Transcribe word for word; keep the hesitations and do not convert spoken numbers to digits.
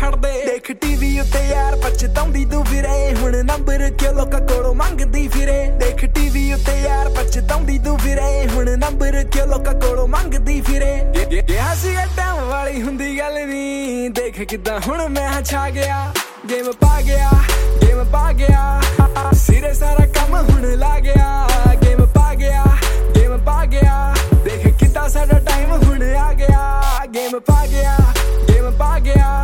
ਛੱਡਦੇ। ਦੇਖ ਟੀਵੀ ਉੱਤੇ ਯਾਰ ਪਛਤਾਉਂਦੀ ਤੂੰ ਫਿਰੇ, ਹੁਣ ਨੰਬਰ ਕਿਉਂ ਲੋਕਾਂ ਕੋਲੋਂ ਮੰਗਦੀ ਫਿਰੇ। ਦੇਖ ਟੀਵੀ ਉੱਤੇ ਯਾਰ ਪਛਤਾਉਂਦੀ ਤੂੰ ਫਿਰੇ, ਹੁਣ ਨੰਬਰ ਕਿਉਂ ਲੋਕਾਂ ਕੋਲੋਂ ਮੰਗਦੀ ਫਿਰੇ। ਕਿਹਾ ਸੀ ਟਾਈਮ ਵਾਲੀ ਹੁੰਦੀ ਗੱਲ ਨੀ, ਦੇਖ ਕਿੱਦਾਂ ਹੁਣ ਮੈਂ ਛਾ ਗਿਆ। ਗੇਮ ਪਾ ਗਿਆ, ਗੇਮ ਪਾ ਗਿਆ, ਸਿਰੇ ਸਾਰਾ ਕੰਮ ਹੁਣ ਲਾ ਗਿਆ। ਗੇਮ